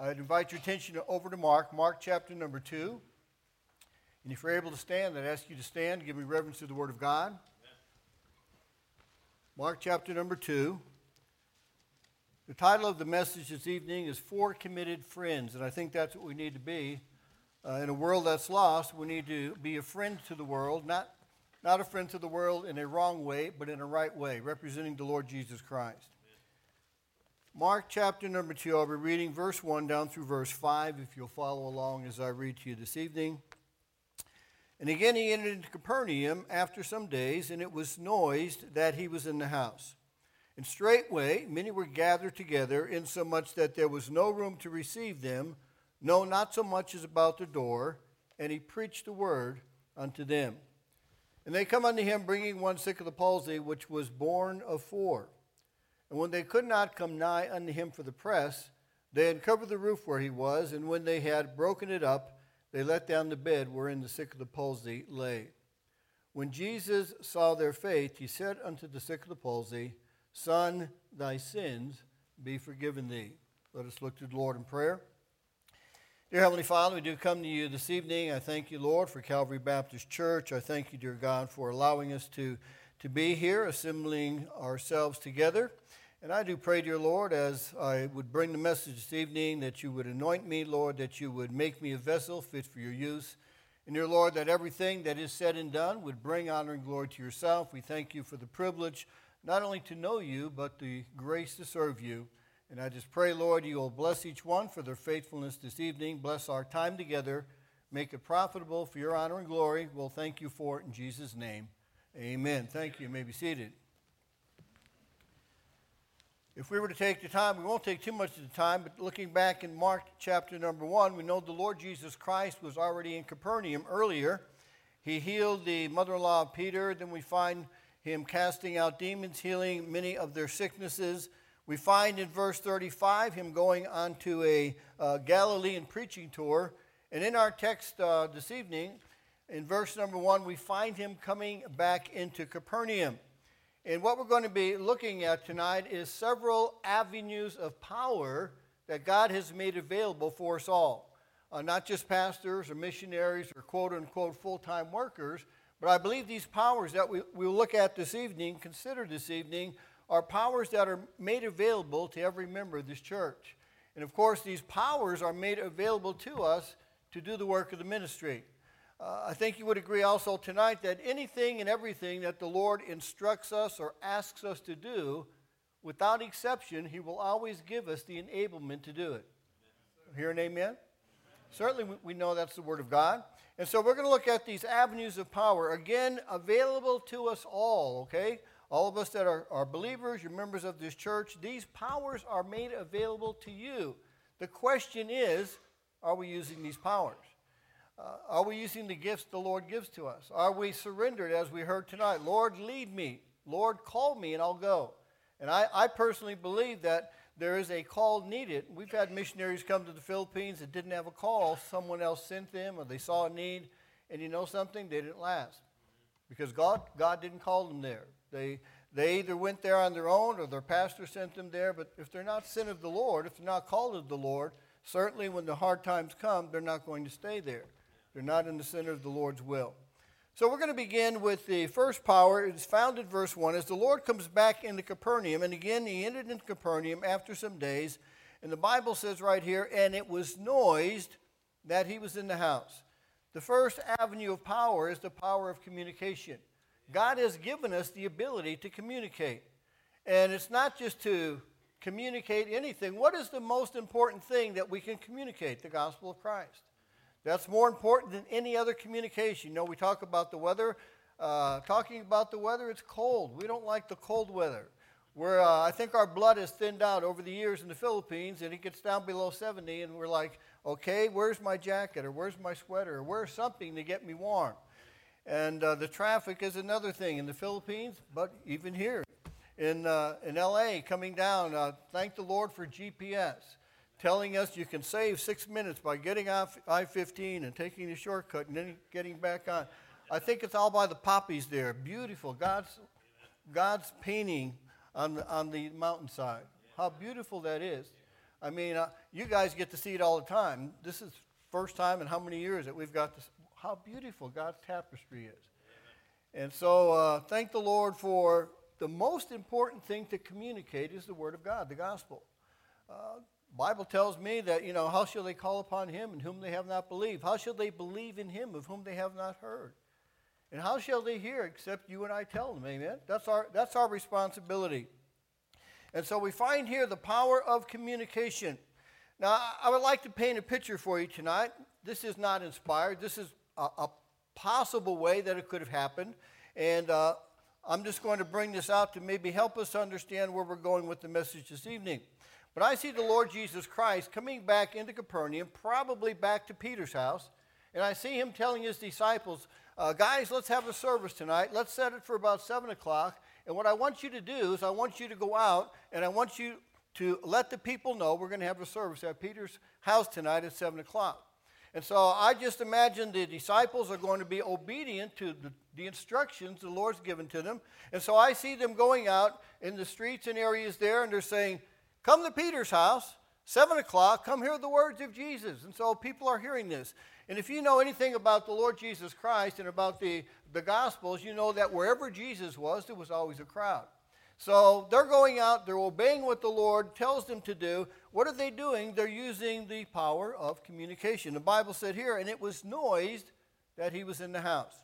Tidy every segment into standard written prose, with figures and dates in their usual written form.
I'd invite your attention over to Mark chapter number 2. And if you're able to stand, I'd ask you to stand, give me reverence to the Word of God. Amen. Mark chapter number 2. The title of the message this evening is "For Committed Friends," and I think that's what we need to be. In a world that's lost, we need to be a friend to the world, not a friend to the world in a wrong way, but in a right way, representing the Lord Jesus Christ. Mark chapter number 2, I'll be reading verse 1 down through verse 5, if you'll follow along as I read to you this evening. And again he entered into Capernaum after some days, and it was noised that he was in the house. And straightway many were gathered together, insomuch that there was no room to receive them, no, not so much as about the door, and he preached the word unto them. And they come unto him, bringing one sick of the palsy, which was born of 4. And when they could not come nigh unto him for the press, they uncovered the roof where he was, and when they had broken it up, they let down the bed wherein the sick of the palsy lay. When Jesus saw their faith, he said unto the sick of the palsy, Son, thy sins be forgiven thee. Let us look to the Lord in prayer. Dear Heavenly Father, we do come to you this evening. I thank you, Lord, for Calvary Baptist Church. I thank you, dear God, for allowing us to be here, assembling ourselves together. And I do pray, dear Lord, as I would bring the message this evening, that you would anoint me, Lord, that you would make me a vessel fit for your use. And, dear Lord, that everything that is said and done would bring honor and glory to yourself. We thank you for the privilege not only to know you, but the grace to serve you. And I just pray, Lord, you will bless each one for their faithfulness this evening. Bless our time together. Make it profitable for your honor and glory. We'll thank you for it in Jesus' name. Amen. Thank you. You may be seated. If we were to take the time, we won't take too much of the time, but looking back in Mark chapter number 1, we know the Lord Jesus Christ was already in Capernaum earlier. He healed the mother-in-law of Peter. Then we find him casting out demons, healing many of their sicknesses. We find in verse 35 him going on to a Galilean preaching tour. And in our text this evening, in verse number 1, we find him coming back into Capernaum. And what we're going to be looking at tonight is several avenues of power that God has made available for us all. Not just pastors or missionaries or quote-unquote full-time workers, but I believe these powers that we'll look at this evening, consider this evening, are powers that are made available to every member of this church. And of course, these powers are made available to us to do the work of the ministry. I think you would agree also tonight that anything and everything that the Lord instructs us or asks us to do, without exception, he will always give us the enablement to do it. Hear an amen? Amen. Certainly we know that's the Word of God. And so we're going to look at these avenues of power, again, available to us all, okay? All of us that are believers, you're members of this church, these powers are made available to you. The question is, are we using these powers? Are we using the gifts the Lord gives to us? Are we surrendered, as we heard tonight? Lord, lead me. Lord, call me and I'll go. And I personally believe that there is a call needed. We've had missionaries come to the Philippines that didn't have a call. Someone else sent them or they saw a need. And you know something? They didn't last. Because God didn't call them there. They either went there on their own or their pastor sent them there. But if they're not sent of the Lord, if they're not called of the Lord, certainly when the hard times come, they're not going to stay there. They're not in the center of the Lord's will. So we're going to begin with the first power. It's found in verse 1. As the Lord comes back into Capernaum, and again he entered into Capernaum after some days, and the Bible says right here, and it was noised that he was in the house. The first avenue of power is the power of communication. God has given us the ability to communicate. And it's not just to communicate anything. What is the most important thing that we can communicate? The gospel of Christ. That's more important than any other communication. You know, we talk about the weather. Talking about the weather, it's cold. We don't like the cold weather. I think our blood has thinned out over the years in the Philippines, and it gets down below 70, and we're like, okay, where's my jacket, or where's my sweater, or where's something to get me warm? And the traffic is another thing in the Philippines, but even here in L.A. coming down, thank the Lord for GPS. Telling us you can save 6 minutes by getting off I-15 and taking a shortcut and then getting back on. I think it's all by the poppies there. Beautiful. God's painting on the mountainside. How beautiful that is. I mean, you guys get to see it all the time. This is first time in how many years that we've got this, how beautiful God's tapestry is. And so thank the Lord for the most important thing to communicate is the Word of God, the gospel. Bible tells me that, how shall they call upon him in whom they have not believed? How shall they believe in him of whom they have not heard? And how shall they hear except you and I tell them? Amen? That's our responsibility. And so we find here the power of communication. Now, I would like to paint a picture for you tonight. This is not inspired. This is a possible way that it could have happened. And I'm just going to bring this out to maybe help us understand where we're going with the message this evening. But I see the Lord Jesus Christ coming back into Capernaum, probably back to Peter's house, and I see him telling his disciples, guys, let's have a service tonight. Let's set it for about 7 o'clock, and what I want you to do is I want you to go out, and I want you to let the people know we're going to have a service at Peter's house tonight at 7 o'clock. And so I just imagine the disciples are going to be obedient to the instructions the Lord's given to them, and so I see them going out in the streets and areas there, and they're saying, come to Peter's house, 7 o'clock, come hear the words of Jesus. And so people are hearing this. And if you know anything about the Lord Jesus Christ and about the Gospels, you know that wherever Jesus was, there was always a crowd. So they're going out, they're obeying what the Lord tells them to do. What are they doing? They're using the power of communication. The Bible said here, and it was noised that he was in the house.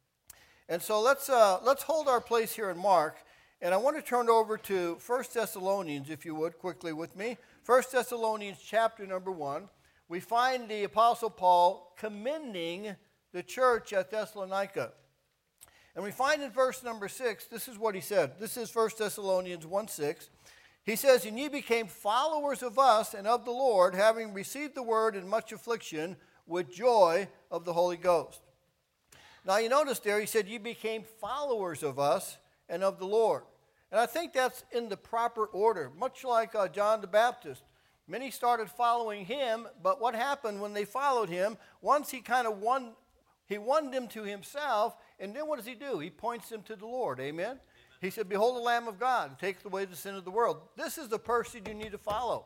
And so let's hold our place here in Mark. And I want to turn over to 1 Thessalonians, if you would, quickly with me. 1 Thessalonians chapter number 1. We find the Apostle Paul commending the church at Thessalonica. And we find in verse number 6, this is what he said. This is 1 Thessalonians 1:6. He says, and ye became followers of us and of the Lord, having received the word in much affliction with joy of the Holy Ghost. Now you notice there, he said, ye became followers of us and of the Lord. And I think that's in the proper order, much like John the Baptist. Many started following him, but what happened when they followed him? Once he won them to himself, and then what does he do? He points them to the Lord, amen? He said, behold the Lamb of God, who takes away the sin of the world. This is the person you need to follow.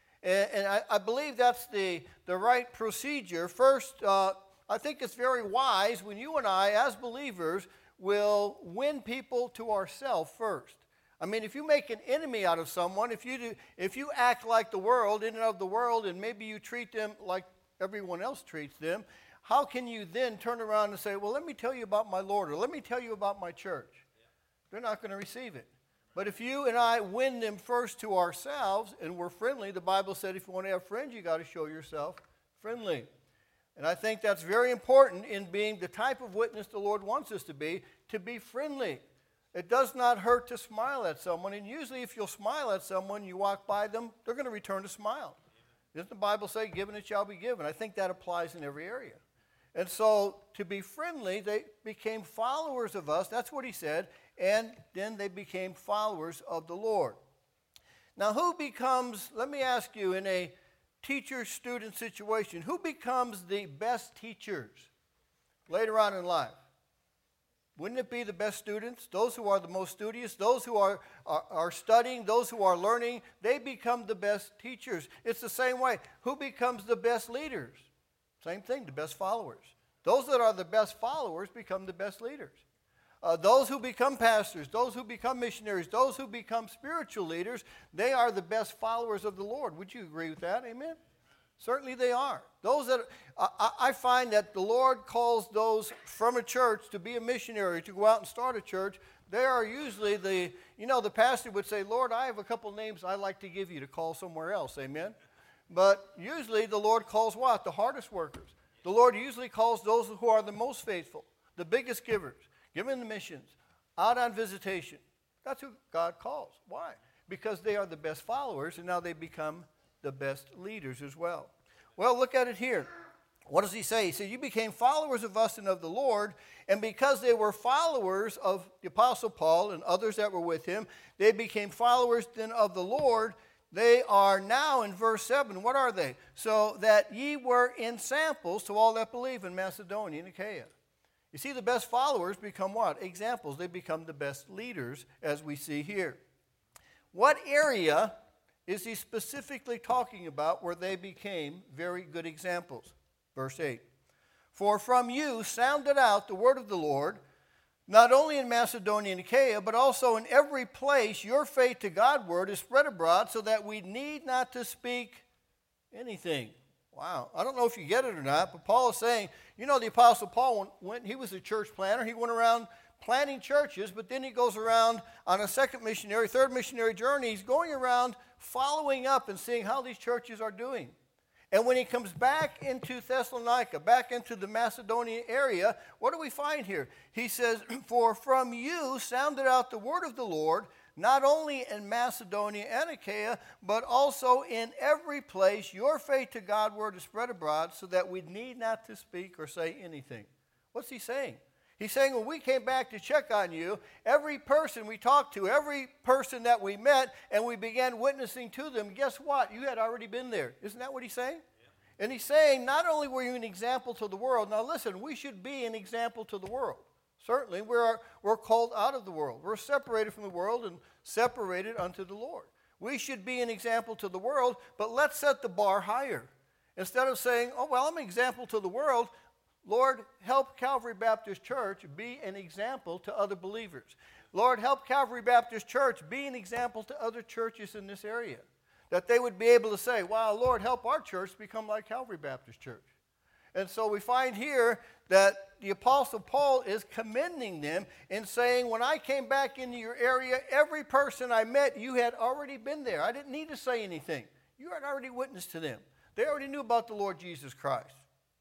And I believe that's the right procedure. First, I think it's very wise when you and I, as believers, will win people to ourselves first. I mean, if you make an enemy out of someone, if you act like the world, in and of the world, and maybe you treat them like everyone else treats them, how can you then turn around and say, well, let me tell you about my Lord, or let me tell you about my church? Yeah. They're not going to receive it. But if you and I win them first to ourselves, and we're friendly, the Bible said if you want to have friends, you got to show yourself friendly. And I think that's very important in being the type of witness the Lord wants us to be friendly. It does not hurt to smile at someone, and usually if you'll smile at someone, you walk by them, they're going to return the smile. Doesn't the Bible say, given it shall be given? I think that applies in every area. And so to be friendly, they became followers of us, that's what he said, and then they became followers of the Lord. Now who becomes, let me ask you, in a teacher-student situation, who becomes the best teachers later on in life? Wouldn't it be the best students, those who are the most studious, those who are studying, those who are learning? They become the best teachers. It's the same way. Who becomes the best leaders? Same thing, the best followers. Those that are the best followers become the best leaders. Those who become pastors, those who become missionaries, those who become spiritual leaders, they are the best followers of the Lord. Would you agree with that? Amen? Certainly they are. Those that I find that the Lord calls those from a church to be a missionary, to go out and start a church. They are usually the pastor would say, Lord, I have a couple names I'd like to give you to call somewhere else. Amen? But usually the Lord calls what? The hardest workers. The Lord usually calls those who are the most faithful, the biggest givers, giving the missions, out on visitation. That's who God calls. Why? Because they are the best followers, and now they become the best leaders as well. Well, look at it here. What does he say? He said, you became followers of us and of the Lord, and because they were followers of the Apostle Paul and others that were with him, they became followers then of the Lord. They are now in verse 7. What are they? So that ye were in samples to all that believe in Macedonia and Achaia. You see, the best followers become what? Examples. They become the best leaders, as we see here. What area is he specifically talking about where they became very good examples? Verse 8. For from you sounded out the word of the Lord, not only in Macedonia and Achaia, but also in every place your faith to Godward is spread abroad, so that we need not to speak anything. Wow. I don't know if you get it or not, but Paul is saying, you know, the Apostle Paul, when he was a church planter, he went around planting churches, but then he goes around on a third missionary journey. He's going around following up and seeing how these churches are doing. And when he comes back into Thessalonica, back into the Macedonian area, what do we find here? He says, for from you sounded out the word of the Lord, not only in Macedonia and Achaia, but also in every place your faith to Godward is spread abroad, so that we need not to speak or say anything. What's he saying? He's saying when we came back to check on you, every person we talked to, every person that we met, and we began witnessing to them, guess what? You had already been there. Isn't that what he's saying? Yeah. And he's saying not only were you an example to the world, now listen, we should be an example to the world. Certainly, we're called out of the world. We're separated from the world and separated unto the Lord. We should be an example to the world, but let's set the bar higher. Instead of saying, oh, well, I'm an example to the world, Lord, help Calvary Baptist Church be an example to other believers. Lord, help Calvary Baptist Church be an example to other churches in this area. That they would be able to say, wow, Lord, help our church become like Calvary Baptist Church. And so we find here that the Apostle Paul is commending them and saying, when I came back into your area, every person I met, you had already been there. I didn't need to say anything. You had already witnessed to them. They already knew about the Lord Jesus Christ.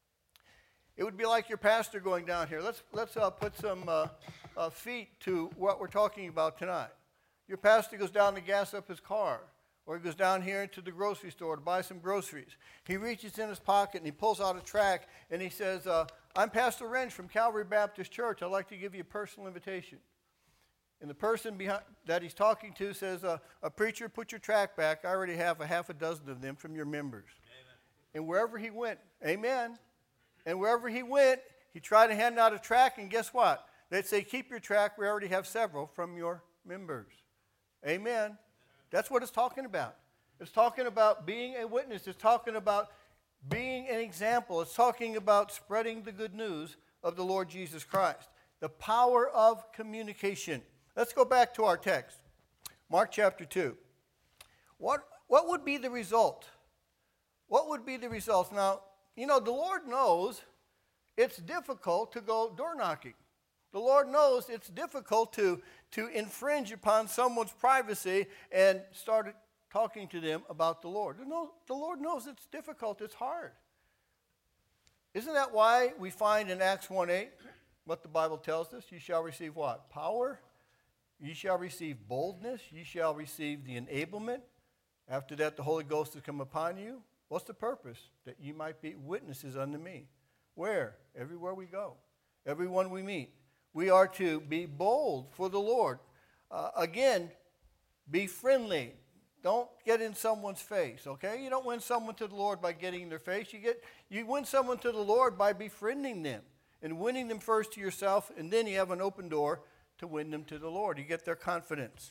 It would be like your pastor going down here. Let's put some feet to what we're talking about tonight. Your pastor goes down to gas up his car, or he goes down here into the grocery store to buy some groceries. He reaches in his pocket and he pulls out a tract and he says, I'm Pastor Wrench from Calvary Baptist Church. I'd like to give you a personal invitation. And the person that he's talking to says, a preacher, put your tract back. I already have a half a dozen of them from your members. Amen. And wherever he went, amen. And wherever he went, he tried to hand out a tract, and guess what? They'd say, keep your tract. We already have several from your members. Amen. That's what it's talking about. It's talking about being a witness. It's talking about being an example. It's talking about spreading the good news of the Lord Jesus Christ. The power of communication. Let's go back to our text. Mark chapter 2. What would be the result? What would be the result? Now, you know, the Lord knows it's difficult to go door knocking. The Lord knows it's difficult to infringe upon someone's privacy and start talking to them about the Lord. The Lord knows it's difficult, it's hard. Isn't that why we find in Acts 1:8 what the Bible tells us? You shall receive what? Power. You shall receive boldness. You shall receive the enablement. After that, the Holy Ghost has come upon you. What's the purpose? That you might be witnesses unto me. Where? Everywhere we go. Everyone we meet. We are to be bold for the Lord. Again, be friendly. Don't get in someone's face, okay? You don't win someone to the Lord by getting in their face. You win someone to the Lord by befriending them and winning them first to yourself, and then you have an open door to win them to the Lord. You get their confidence.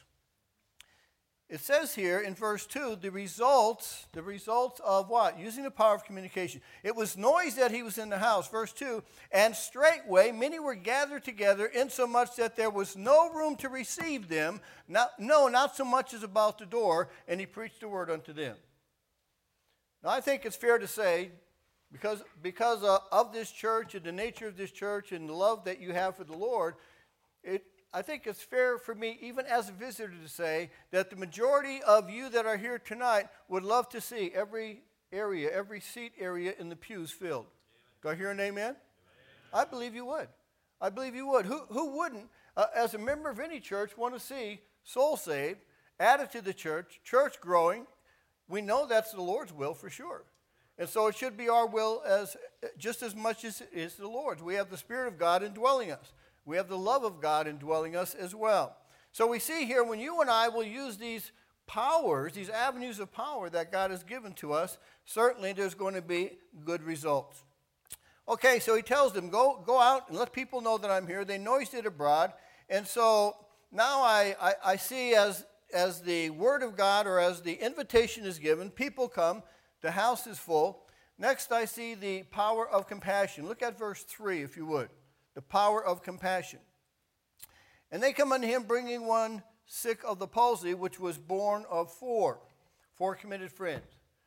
It says here in verse 2, the results of what? Using the power of communication. It was noise that he was in the house. Verse 2, and straightway many were gathered together, insomuch that there was no room to receive them, not so much as about the door, and he preached the word unto them. Now I think it's fair to say, because of this church and the nature of this church and the love that you have for the Lord, I think it's fair for me, even as a visitor, to say that the majority of you that are here tonight would love to see every seat area in the pews filled. Amen. Do I hear an amen? Amen? I believe you would. I believe you would. Who wouldn't, as a member of any church, want to see souls saved, added to the church growing? We know that's the Lord's will for sure. And so it should be our will just as much as it is the Lord's. We have the Spirit of God indwelling us. We have the love of God indwelling us as well. So we see here when you and I will use these powers, these avenues of power that God has given to us, certainly there's going to be good results. Okay, so he tells them, go out and let people know that I'm here. They noised it abroad. And so now I see as as the word of God or as the invitation is given, people come, the house is full. Next, I see the power of compassion. Look at verse 3, if you would. The power of compassion. And they come unto him, bringing one sick of the palsy, which was born of four committed friends.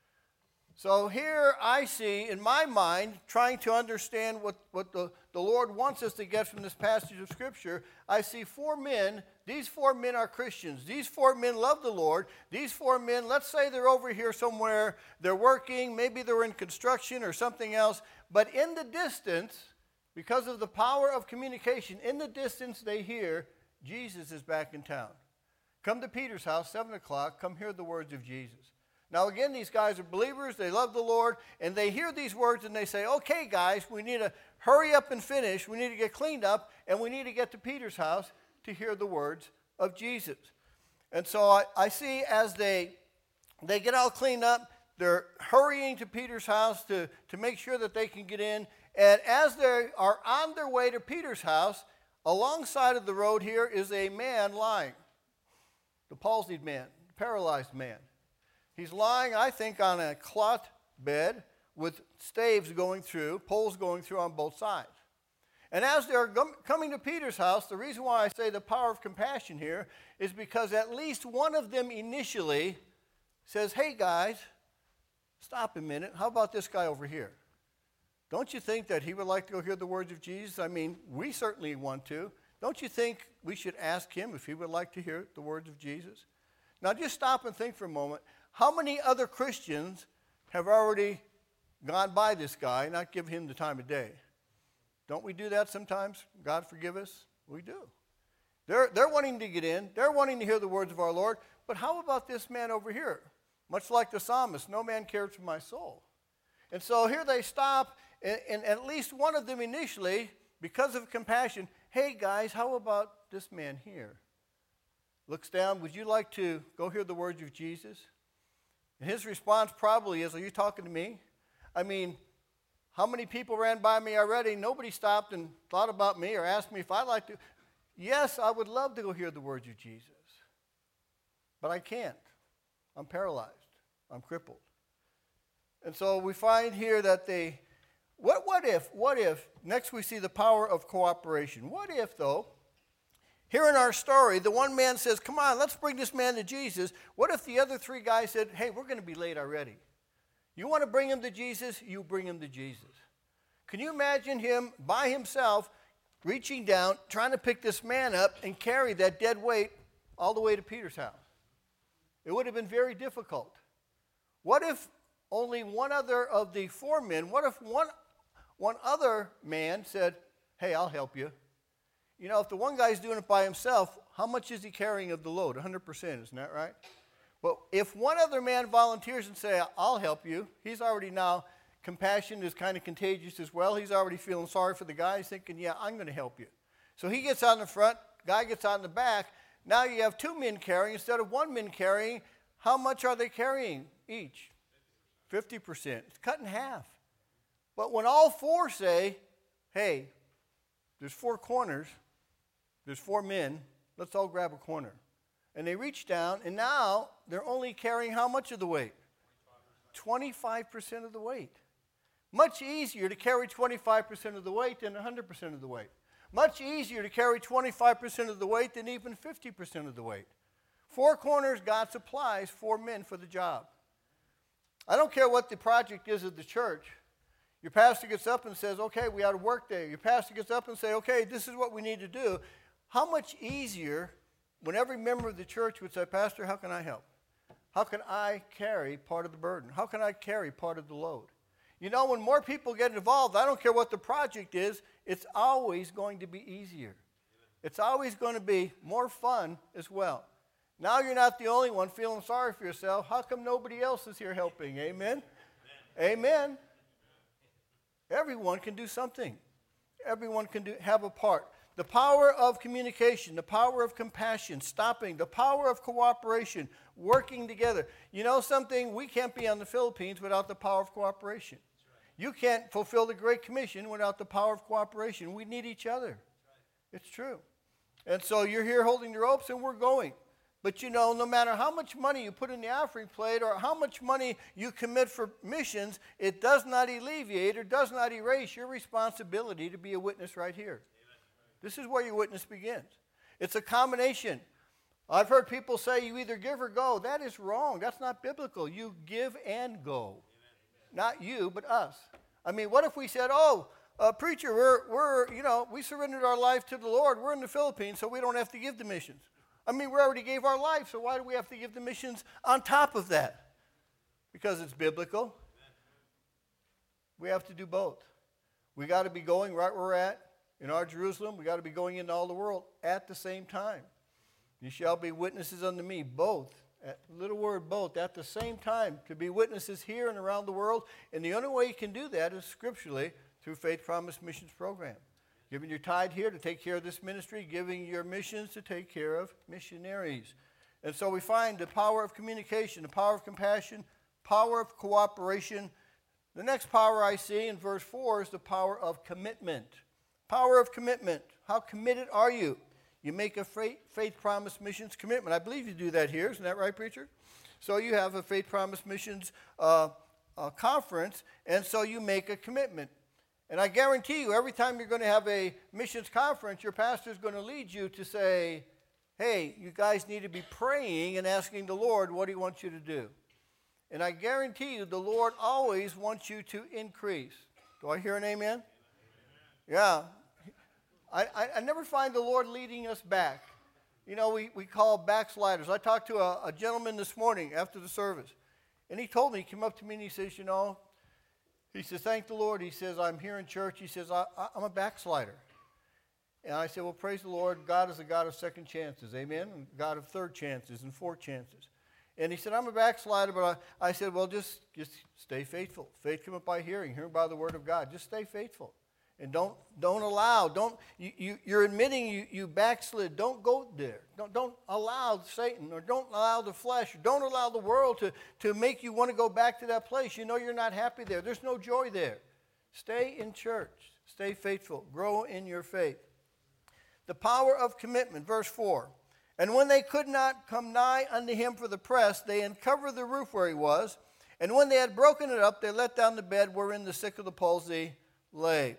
So here I see, in my mind, trying to understand what the Lord wants us to get from this passage of Scripture, I see four men. These four men are Christians. These four men love the Lord. These four men, let's say they're over here somewhere. They're working. Maybe they're in construction or something else. But in the distance, because of the power of communication, in the distance they hear, Jesus is back in town. Come to Peter's house, 7 o'clock. Come hear the words of Jesus. Now, again, these guys are believers. They love the Lord. And they hear these words and they say, okay, guys, we need to hurry up and finish. We need to get cleaned up. And we need to get to Peter's house to hear the words of Jesus. And so I see as they get all cleaned up, they're hurrying to Peter's house to make sure that they can get in. And as they are on their way to Peter's house, alongside of the road here is a man lying. The palsied man, the paralyzed man. He's lying, I think, on a cloth bed with staves going through, poles going through on both sides. And as they're coming to Peter's house, the reason why I say the power of compassion here is because at least one of them initially says, hey guys, stop a minute. How about this guy over here? Don't you think that he would like to go hear the words of Jesus? I mean, we certainly want to. Don't you think we should ask him if he would like to hear the words of Jesus? Now just stop and think for a moment. How many other Christians have already gone by this guy and not given him the time of day? Don't we do that sometimes? God forgive us? We do. They're wanting to get in. They're wanting to hear the words of our Lord. But how about this man over here? Much like the psalmist, no man cares for my soul. And so here they stop, and at least one of them initially, because of compassion, hey guys, how about this man here? Looks down, would you like to go hear the words of Jesus? And his response probably is, are you talking to me? I mean, how many people ran by me already? Nobody stopped and thought about me or asked me if I'd like to. Yes, I would love to go hear the words of Jesus. But I can't. I'm paralyzed. I'm crippled. And so we find here that what if, next we see the power of cooperation. What if, though, here in our story, the one man says, come on, let's bring this man to Jesus. What if the other three guys said, hey, we're going to be late already. You want to bring him to Jesus? You bring him to Jesus. Can you imagine him by himself reaching down, trying to pick this man up and carry that dead weight all the way to Peter's house? It would have been very difficult. What if only one other of the four men, what if one other man said, hey, I'll help you? You know, if the one guy's doing it by himself, how much is he carrying of the load? 100%, isn't that right? But if one other man volunteers and say, I'll help you, he's already now, compassion is kind of contagious as well. He's already feeling sorry for the guy. He's thinking, yeah, I'm going to help you. So he gets out in the front, guy gets out in the back. Now you have two men carrying instead of one man carrying. How much are they carrying each? 50%. It's cut in half. But when all four say, hey, there's four corners, there's four men, let's all grab a corner. And they reach down, and now they're only carrying how much of the weight? 25% of the weight. Much easier to carry 25% of the weight than 100% of the weight. Much easier to carry 25% of the weight than even 50% of the weight. Four corners, God supplies four men for the job. I don't care what the project is of the church. Your pastor gets up and says, okay, we had a work day. Your pastor gets up and says, okay, this is what we need to do. How much easier when every member of the church would say, Pastor, how can I help? How can I carry part of the burden? How can I carry part of the load? You know, when more people get involved, I don't care what the project is, it's always going to be easier. It's always going to be more fun as well. Now you're not the only one feeling sorry for yourself. How come nobody else is here helping? Amen? Amen. Everyone can do something. Everyone can have a part. The power of communication, the power of compassion, stopping, the power of cooperation, working together. You know something? We can't be on the Philippines without the power of cooperation. You can't fulfill the Great Commission without the power of cooperation. We need each other. It's true. And so you're here holding the ropes, and we're going. But you know, no matter how much money you put in the offering plate or how much money you commit for missions, it does not alleviate or does not erase your responsibility to be a witness right here. This is where your witness begins. It's a combination. I've heard people say you either give or go. That is wrong. That's not biblical. You give and go. Not you, but us. I mean, what if we said, preacher, we surrendered our life to the Lord. We're in the Philippines, so we don't have to give the missions. I mean, we already gave our life, so why do we have to give the missions on top of that? Because it's biblical. We have to do both. We got to be going right where we're at in our Jerusalem. We got to be going into all the world at the same time. You shall be witnesses unto me, both. Little word, both, at the same time, to be witnesses here and around the world. And the only way you can do that is scripturally through Faith Promise Missions Program. Giving your tithe here to take care of this ministry, giving your missions to take care of missionaries. And so we find the power of communication, the power of compassion, power of cooperation. The next power I see in verse 4 is the power of commitment. Power of commitment. How committed are you? You make a Faith Promise Missions commitment. I believe you do that here. Isn't that right, preacher? So you have a Faith Promise Missions conference, and so you make a commitment. And I guarantee you, every time you're going to have a missions conference, your pastor is going to lead you to say, hey, you guys need to be praying and asking the Lord what he wants you to do. And I guarantee you, the Lord always wants you to increase. Do I hear an amen? Yeah. I never find the Lord leading us back. You know, we call backsliders. I talked to a gentleman this morning after the service, and he told me, he came up to me and he says, he says, thank the Lord. He says, I'm here in church. He says, I'm a backslider. And I said, well, praise the Lord. God is a God of second chances, amen? And God of third chances and fourth chances. And he said, I'm a backslider, but I said, well, just stay faithful. Faith cometh by hearing by the word of God. Just stay faithful. And don't allow, you're admitting you backslid. Don't go there. Don't allow Satan, or don't allow the flesh, or don't allow the world to make you want to go back to that place. You know you're not happy there. There's no joy there. Stay in church. Stay faithful. Grow in your faith. The power of commitment, verse 4. And when they could not come nigh unto him for the press, they uncovered the roof where he was. And when they had broken it up, they let down the bed wherein the sick of the palsy lay.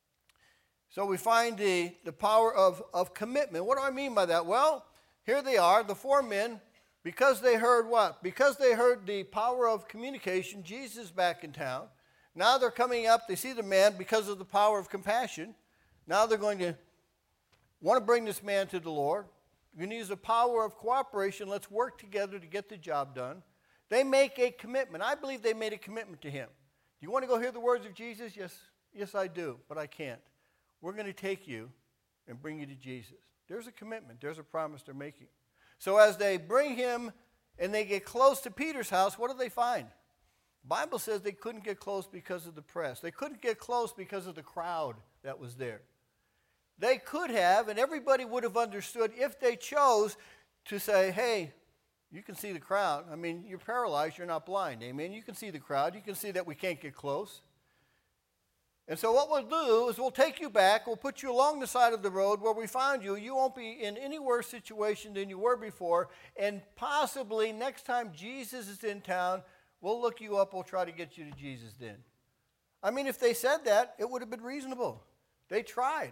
So we find the power of commitment. What do I mean by that? Well, here they are, the four men, because they heard what? Because they heard the power of communication, Jesus back in town. Now they're coming up, they see the man because of the power of compassion. Now they're going to want to bring this man to the Lord. You're going to use the power of cooperation. Let's work together to get the job done. They make a commitment. I believe they made a commitment to him. Do you want to go hear the words of Jesus? Yes, I do, but I can't. We're going to take you and bring you to Jesus. There's a commitment. There's a promise they're making. So as they bring him and they get close to Peter's house, what do they find? The Bible says they couldn't get close because of the press. They couldn't get close because of the crowd that was there. They could have, and everybody would have understood if they chose to say, hey, you can see the crowd. I mean, you're paralyzed. You're not blind. Amen. You can see the crowd. You can see that we can't get close. And so what we'll do is we'll take you back. We'll put you along the side of the road where we found you. You won't be in any worse situation than you were before. And possibly next time Jesus is in town, we'll look you up. We'll try to get you to Jesus then. I mean, if they said that, it would have been reasonable. They tried.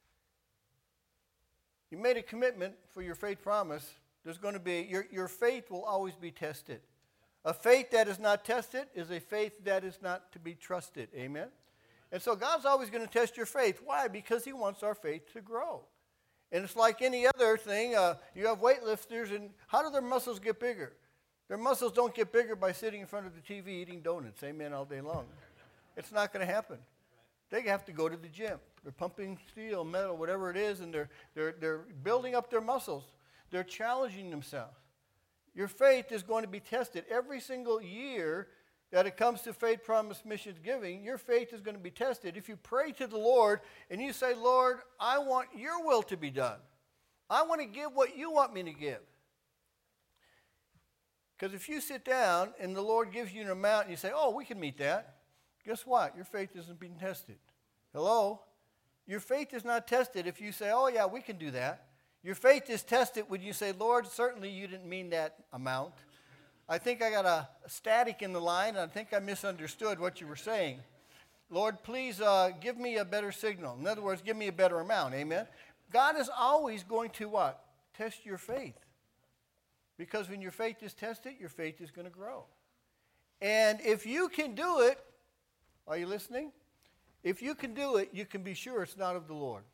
You made a commitment for your faith promise. There's going to be, your faith will always be tested. A faith that is not tested is a faith that is not to be trusted. Amen? And so God's always going to test your faith. Why? Because he wants our faith to grow. And it's like any other thing. You have weightlifters, and how do their muscles get bigger? Their muscles don't get bigger by sitting in front of the TV eating donuts, amen, all day long. It's not going to happen. They have to go to the gym. They're pumping steel, metal, whatever it is, and they're building up their muscles. They're challenging themselves. Your faith is going to be tested every single year. That it comes to Faith Promise Missions giving, your faith is going to be tested. If you pray to the Lord and you say, Lord, I want your will to be done. I want to give what you want me to give. Because if you sit down and the Lord gives you an amount and you say, oh, we can meet that, guess what? Your faith isn't being tested. Hello? Your faith is not tested if you say, oh, yeah, we can do that. Your faith is tested when you say, Lord, certainly you didn't mean that amount. I think I got a static in the line. I think I misunderstood what you were saying. Lord, please give me a better signal. In other words, give me a better amount. Amen? God is always going to what? Test your faith. Because when your faith is tested, your faith is going to grow. And if you can do it, are you listening? If you can do it, you can be sure it's not of the Lord.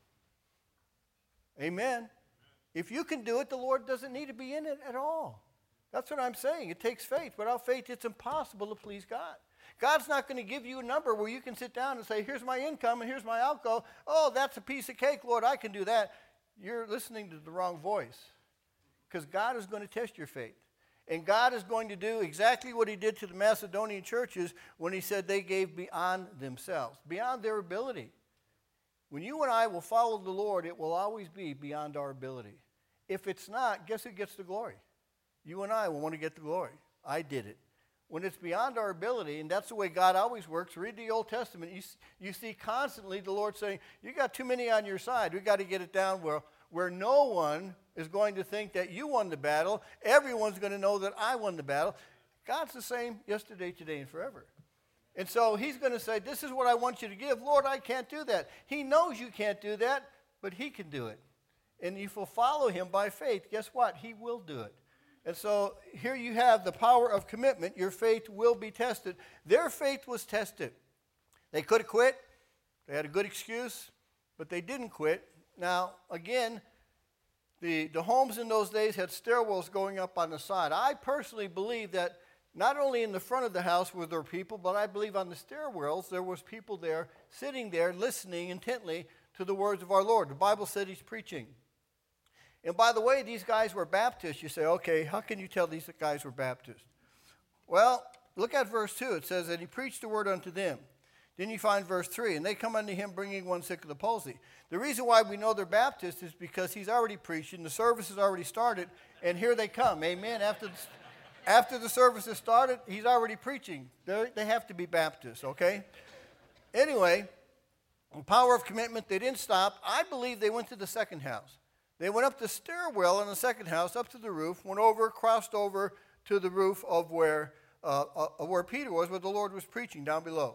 Amen? If you can do it, the Lord doesn't need to be in it at all. That's what I'm saying. It takes faith. Without faith, it's impossible to please God. God's not going to give you a number where you can sit down and say, here's my income and here's my outgo. Oh, that's a piece of cake, Lord, I can do that. You're listening to the wrong voice. Because God is going to test your faith. And God is going to do exactly what he did to the Macedonian churches when he said they gave beyond themselves, beyond their ability. When you and I will follow the Lord, it will always be beyond our ability. If it's not, guess who gets the glory? You and I will want to get the glory. I did it. When it's beyond our ability, and that's the way God always works, read the Old Testament, you see constantly the Lord saying, you got too many on your side. We've got to get it down where no one is going to think that you won the battle. Everyone's going to know that I won the battle. God's the same yesterday, today, and forever. And so he's going to say, this is what I want you to give. Lord, I can't do that. He knows you can't do that, but he can do it. And if you'll follow him by faith, guess what? He will do it. And so here you have the power of commitment. Your faith will be tested. Their faith was tested. They could have quit. They had a good excuse, but they didn't quit. Now, again, the homes in those days had stairwells going up on the side. I personally believe that not only in the front of the house were there people, but I believe on the stairwells there was people there sitting there listening intently to the words of our Lord. The Bible said he's preaching. And by the way, these guys were Baptists. You say, okay, how can you tell these guys were Baptists? Well, look at verse 2. It says, and he preached the word unto them. Then you find verse 3, and they come unto him bringing one sick of the palsy. The reason why we know they're Baptists is because he's already preaching, the service has already started, and here they come. Amen. After the service has started, he's already preaching. They have to be Baptists, okay? Anyway, the power of commitment, they didn't stop. I believe they went to the second house. They went up the stairwell in the second house, up to the roof, went over, crossed over to the roof of where Peter was, where the Lord was preaching down below.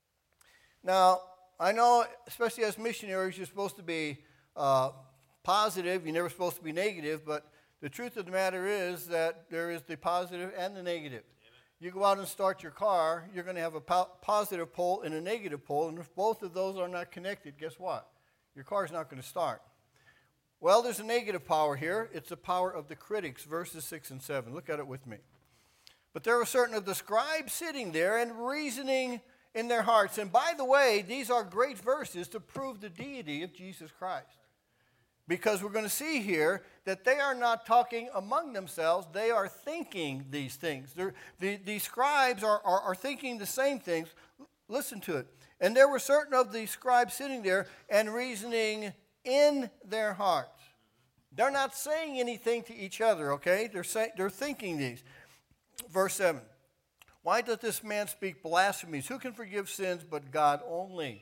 Now, I know, especially as missionaries, you're supposed to be positive. You're never supposed to be negative, but the truth of the matter is that there is the positive and the negative. Amen. You go out and start your car, you're going to have a positive pole and a negative pole, and if both of those are not connected, guess what? Your car's not going to start. Well, there's a negative power here. It's the power of the critics, verses 6 and 7. Look at it with me. But there were certain of the scribes sitting there and reasoning in their hearts. And by the way, these are great verses to prove the deity of Jesus Christ. Because we're going to see here that they are not talking among themselves. They are thinking these things. The scribes are thinking the same things. Listen to it. And there were certain of the scribes sitting there and reasoning in their hearts. They're not saying anything to each other, okay? They're thinking these. Verse 7. Why does this man speak blasphemies? Who can forgive sins but God only?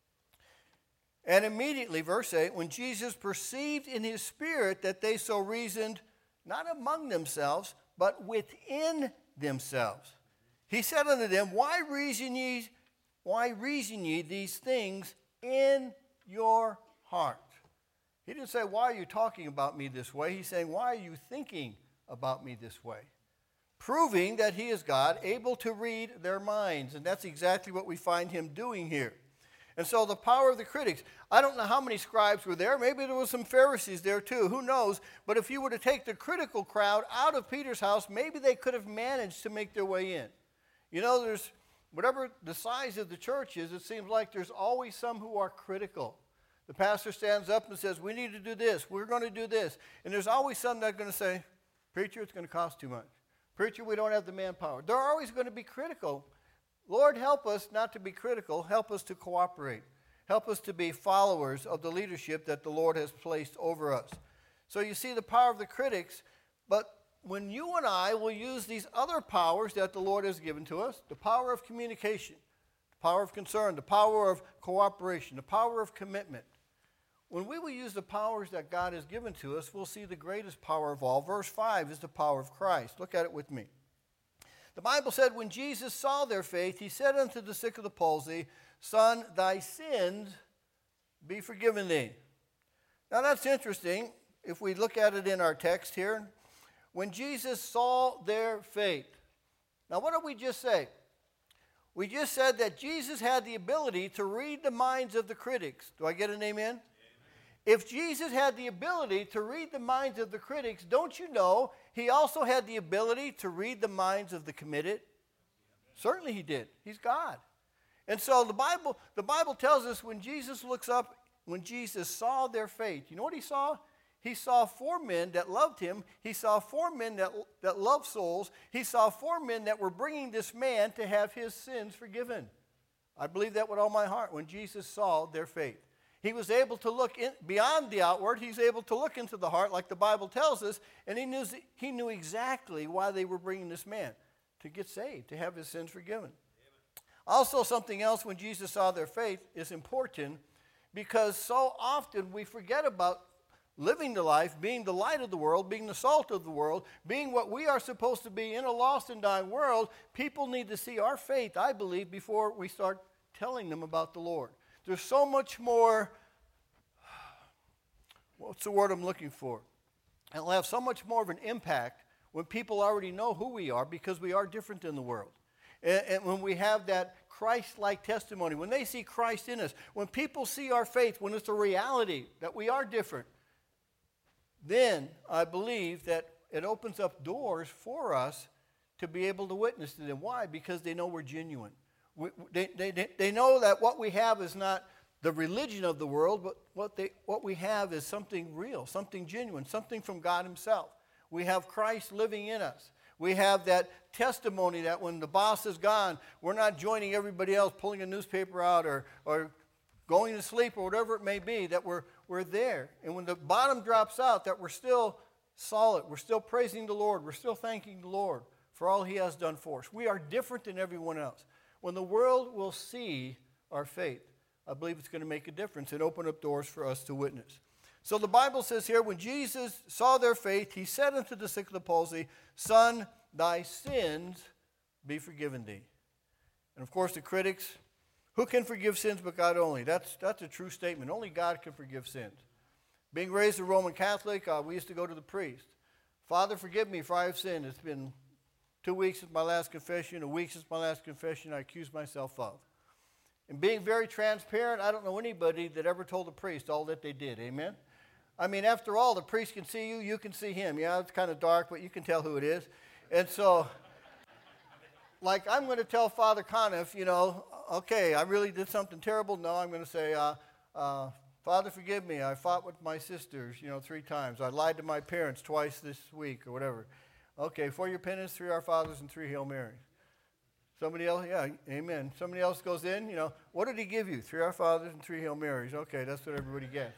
And immediately, verse 8, when Jesus perceived in his spirit that they so reasoned, not among themselves, but within themselves, he said unto them, Why reason ye these things in your heart? He didn't say, why are you talking about me this way? He's saying, why are you thinking about me this way? Proving that he is God, able to read their minds. And that's exactly what we find him doing here. And so the power of the critics. I don't know how many scribes were there. Maybe there were some Pharisees there too. Who knows? But if you were to take the critical crowd out of Peter's house, maybe they could have managed to make their way in. You know, there's whatever the size of the church is, it seems like there's always some who are critical. The pastor stands up and says, we need to do this. We're going to do this. And there's always some that are going to say, preacher, it's going to cost too much. Preacher, we don't have the manpower. They're always going to be critical. Lord, help us not to be critical. Help us to cooperate. Help us to be followers of the leadership that the Lord has placed over us. So you see the power of the critics, but when you and I will use these other powers that the Lord has given to us, the power of communication, the power of concern, the power of cooperation, the power of commitment, when we will use the powers that God has given to us, we'll see the greatest power of all. Verse 5 is the power of Christ. Look at it with me. The Bible said, when Jesus saw their faith, he said unto the sick of the palsy, Son, thy sins be forgiven thee. Now that's interesting if we look at it in our text here. When Jesus saw their faith. Now what did we just say? We just said that Jesus had the ability to read the minds of the critics. Do I get an amen? If Jesus had the ability to read the minds of the critics, don't you know he also had the ability to read the minds of the committed? Certainly he did. He's God. And so the Bible tells us when Jesus looks up, when Jesus saw their faith, you know what he saw? He saw 4 men that loved him. He saw 4 men that loved souls. He saw 4 men that were bringing this man to have his sins forgiven. I believe that with all my heart when Jesus saw their faith. He was able to look beyond the outward. He's able to look into the heart like the Bible tells us, and he knew exactly why they were bringing this man, to get saved, to have his sins forgiven. Amen. Also, something else when Jesus saw their faith is important because so often we forget about living the life, being the light of the world, being the salt of the world, being what we are supposed to be in a lost and dying world. People need to see our faith, I believe, before we start telling them about the Lord. There's so much more, what's the word I'm looking for? It'll have so much more of an impact when people already know who we are because we are different than the world. And when we have that Christ-like testimony, when they see Christ in us, when people see our faith, when it's a reality that we are different, then I believe that it opens up doors for us to be able to witness to them. Why? Because they know we're genuine. They know that what we have is not the religion of the world, but what we have is something real, something genuine, something from God himself. We have Christ living in us. We have that testimony that when the boss is gone, we're not joining everybody else, pulling a newspaper out or going to sleep or whatever it may be, that we're there. And when the bottom drops out, that we're still solid. We're still praising the Lord. We're still thanking the Lord for all he has done for us. We are different than everyone else. When the world will see our faith, I believe it's going to make a difference and open up doors for us to witness. So the Bible says here, when Jesus saw their faith, he said unto the sick of the palsy, Son, thy sins be forgiven thee. And of course the critics, who can forgive sins but God only? That's a true statement. Only God can forgive sins. Being raised a Roman Catholic, we used to go to the priest. Father, forgive me for I have sinned. It's been 2 weeks since my last confession, a week since my last confession I accused myself of. And being very transparent, I don't know anybody that ever told the priest all that they did. Amen? I mean, after all, the priest can see you, you can see him. Yeah, it's kind of dark, but you can tell who it is. And so, like, I'm going to tell Father Conniff, okay, I really did something terrible. No, I'm going to say, Father, forgive me. I fought with my sisters, 3 times. I lied to my parents twice this week or whatever. Okay, for your penance, 3 Our Fathers and 3 Hail Marys. Somebody else, yeah, amen. Somebody else goes in, what did he give you? 3 Our Fathers and 3 Hail Marys. Okay, that's what everybody gets.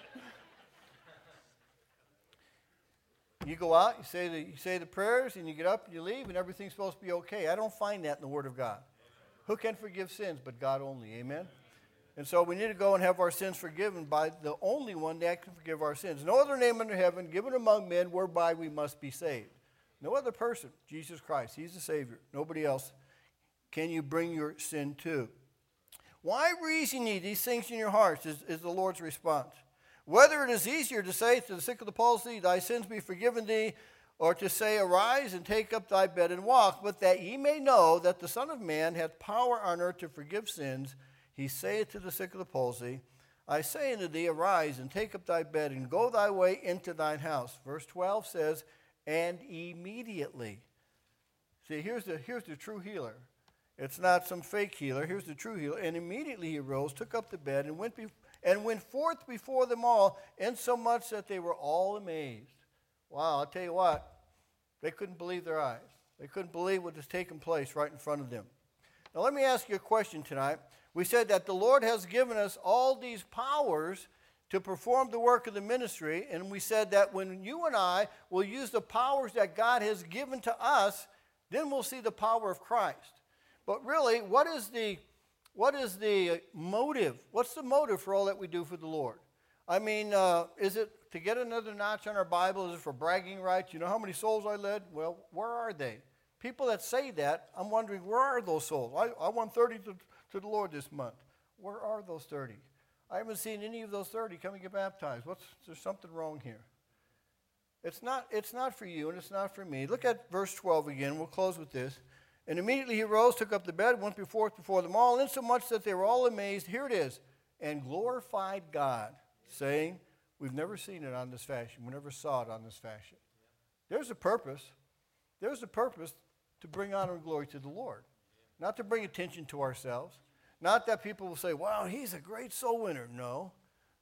You go out, you say the prayers, and you get up and you leave, and everything's supposed to be okay. I don't find that in the Word of God. Who can forgive sins but God only? Amen? And so we need to go and have our sins forgiven by the only one that can forgive our sins. No other name under heaven given among men whereby we must be saved. No other person, Jesus Christ. He's the Savior. Nobody else can you bring your sin to. Why reason ye these things in your hearts is the Lord's response. Whether it is easier to say to the sick of the palsy, thy sins be forgiven thee, or to say, arise and take up thy bed and walk, but that ye may know that the Son of Man hath power on earth to forgive sins, he saith to the sick of the palsy, I say unto thee, arise and take up thy bed and go thy way into thine house. Verse 12 says, and immediately. See, here's the true healer. It's not some fake healer. Here's the true healer. And immediately he arose, took up the bed, and went forth before them all, insomuch that they were all amazed. Wow, I'll tell you what, they couldn't believe their eyes. They couldn't believe what was taking place right in front of them. Now let me ask you a question tonight. We said that the Lord has given us all these powers to perform the work of the ministry, and we said that when you and I will use the powers that God has given to us, then we'll see the power of Christ. But really, what is the motive? What's the motive for all that we do for the Lord? I mean, is it to get another notch on our Bible? Is it for bragging rights? You know how many souls I led? Well, where are they? People that say that, I'm wondering, where are those souls? I won 30 to the Lord this month. Where are those 30? I haven't seen any of those 30 come and get baptized. There's something wrong here. It's not for you and it's not for me. Look at verse 12 again. We'll close with this. And immediately he rose, took up the bed, went before them all, insomuch that they were all amazed. Here it is. And glorified God, saying, we've never seen it on this fashion. We never saw it on this fashion. There's a purpose. There's a purpose to bring honor and glory to the Lord. Not to bring attention to ourselves. Not that people will say, wow, he's a great soul winner. No.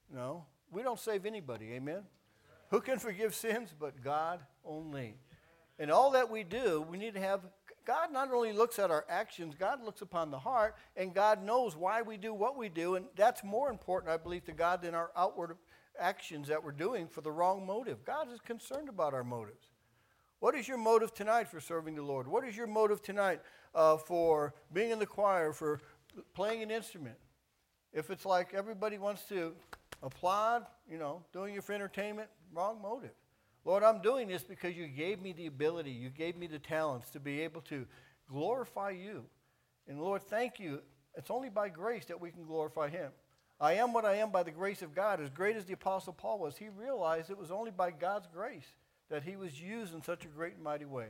We don't save anybody. Amen? Who can forgive sins but God only? And all that we do, we need to have, God not only looks at our actions, God looks upon the heart, and God knows why we do what we do, and that's more important, I believe, to God than our outward actions that we're doing for the wrong motive. God is concerned about our motives. What is your motive tonight for serving the Lord? What is your motive tonight for being in the choir, for playing an instrument? If it's like everybody wants to applaud, doing it for entertainment, wrong motive. Lord, I'm doing this because you gave me the ability, you gave me the talents to be able to glorify you. And Lord, thank you. It's only by grace that we can glorify him. I am what I am by the grace of God. As great as the Apostle Paul was, he realized it was only by God's grace that he was used in such a great and mighty way.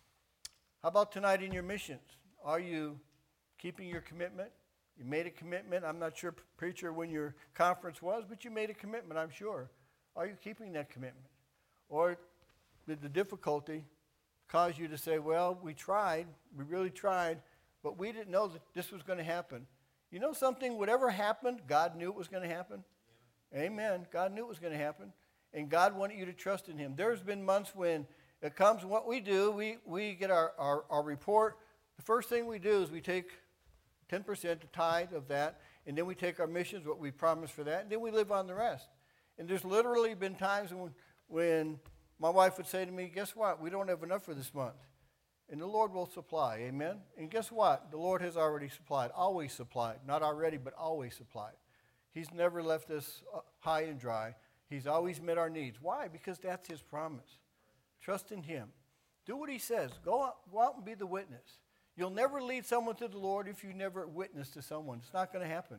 How about tonight in your missions? Are you keeping your commitment? You made a commitment. I'm not sure, preacher, when your conference was, but you made a commitment, I'm sure. Are you keeping that commitment? Or did the difficulty cause you to say, well, we tried, we really tried, but we didn't know that this was going to happen? You know something? Whatever happened, God knew it was going to happen. Amen. God knew it was going to happen. And God wanted you to trust in him. There's been months when it comes, what we do, we get our report. The first thing we do is we take 10%, the tithe of that, and then we take our missions, what we promised for that, and then we live on the rest. And there's literally been times when my wife would say to me, guess what? We don't have enough for this month. And the Lord will supply, amen? And guess what? The Lord has already supplied, always supplied. Not already, but always supplied. He's never left us high and dry. He's always met our needs. Why? Because that's his promise. Trust in him. Do what he says. Go out and be the witness. You'll never lead someone to the Lord if you never witness to someone. It's not going to happen.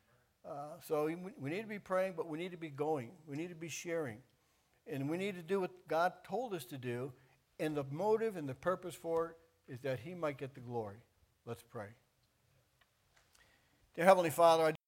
So we need to be praying, but we need to be going. We need to be sharing. And we need to do what God told us to do. And the motive and the purpose for it is that he might get the glory. Let's pray. Dear Heavenly Father, I